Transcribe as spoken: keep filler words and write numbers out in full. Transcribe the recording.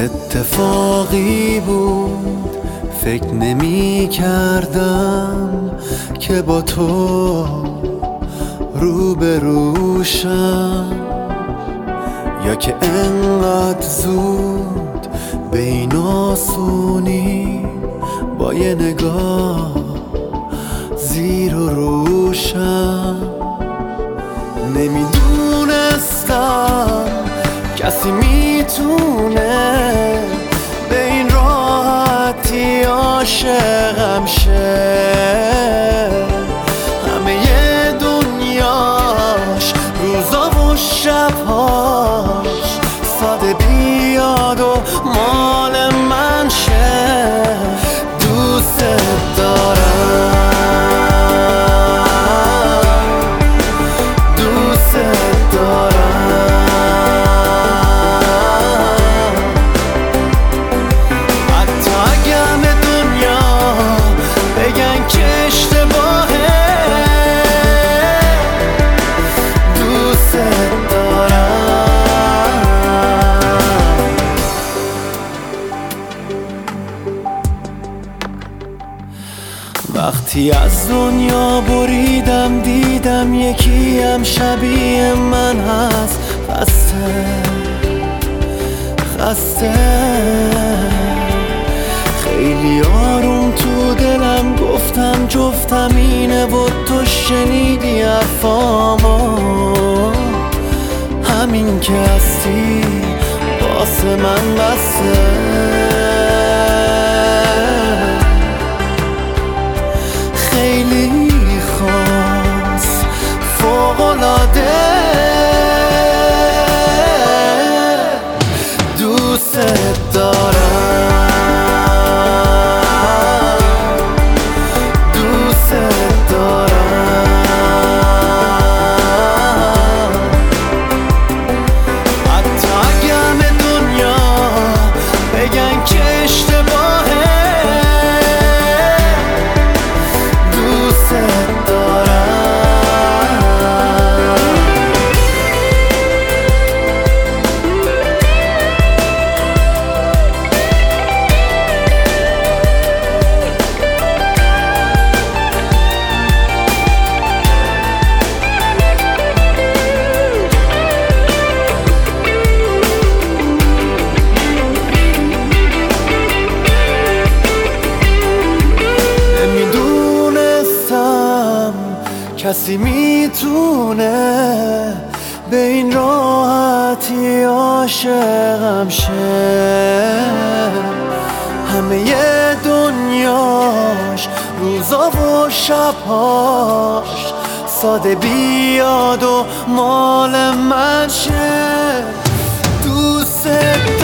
اتفاقی بود، فکر نمی کردم که با تو روبروشم، یا که انقدر زود به این آسونی با یه نگاه زیر و روشم. نمیدونستم کسی میتونه به این راحتی عاشقم شه، همه دنیاش روزا و شبهاش ساده بیاد و مال من شه. دوست دارم، دوست دارم، حتی اگر به دنیا بگن که اشتباهه. دوست دارم. وقتی از دنیا بریدم دیدم یکی هم شبیه من هست، خسته خسته. خیلی آروم تو دلم گفتم جفتم اینه و تو شنیدی حرفامو. همین که هستی واسه من بسه. خیلی خاص فوق‌العاده. دوست دارم، دوست دارم، حتی اگر به دنیا بگن که اشتباهه. کسی میتونه به این راحتی عاشقم شه، همه دنیاش روزا و شبهاش ساده بیاد و مال من شه. دوست